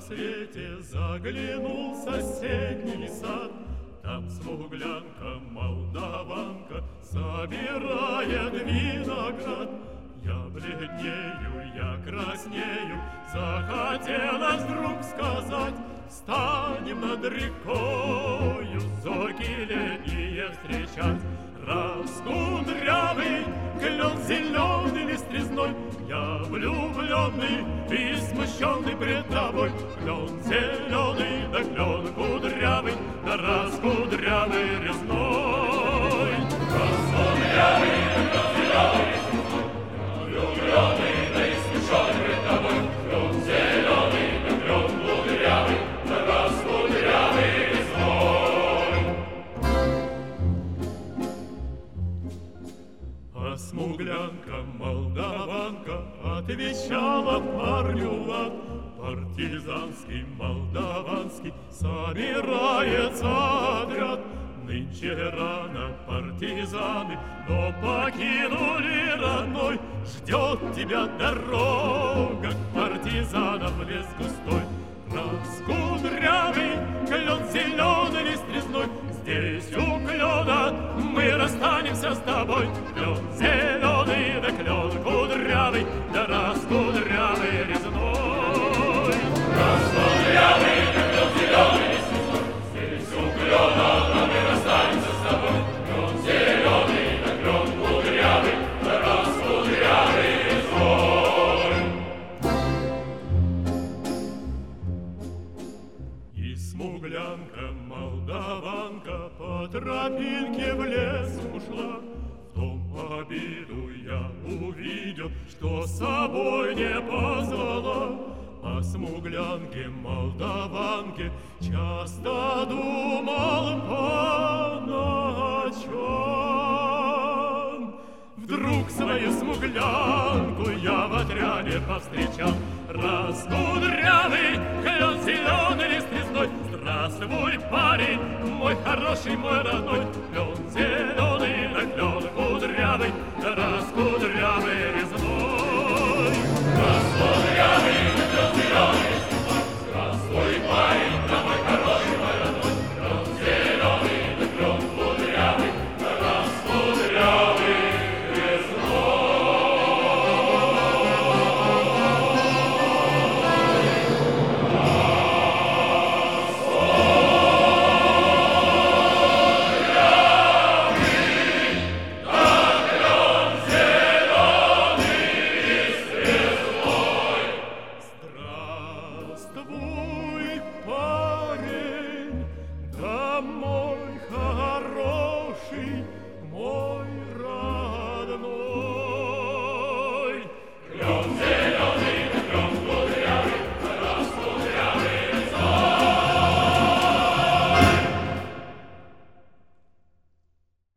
рассвете заглянул в соседний сад. Там смуглянка, молдаванка собирает виноград. Я бледнею, я краснею, захотелось вдруг сказать: встанем над рекою, зорьки летние встречать. Раскудрявый клен зеленый лист резной, я влюбленный и смущенный пред тобой. Клен зеленый, да клен кудрявый, да раскудрявый резной. Раскудрявый, да клен зеленый лист резной, влюбленный, да и смущенный пред тобой. Клен зеленый, да клен кудрявый, да раскудрявый резной. А смуглянка, молдаванка отвечала парню лад. Партизанский, молдаванский собирается отряд. Нынче рано партизаны, но покинули родной. Ждет тебя дорога к партизанам в лес густой. Раскудрявый клен зеленый лист резной, здесь у клена мы расстанемся с тобой. Клен зеленый, да клен кудрявый, да раскудрявый резной. Раскудрявый, да клен зеленый лист резной, здесь у клена мы расстанемся с тобой. Клен зеленый, да клен кудрявый, да раскудрявый резной. И смуглянка, молдаванка по тропинке в лес ушла. В том обиду я увидел, что с собой не позвала. О смуглянке, молдаванке часто думал по ночам. Вдруг свою смуглянку я в отряде повстречал. Раскудрявый клен зеленый лист резной, здравствуй, парень, мой хороший, мой родной. Клен зеленый, да клен кудрявый, да раскудрявый резной.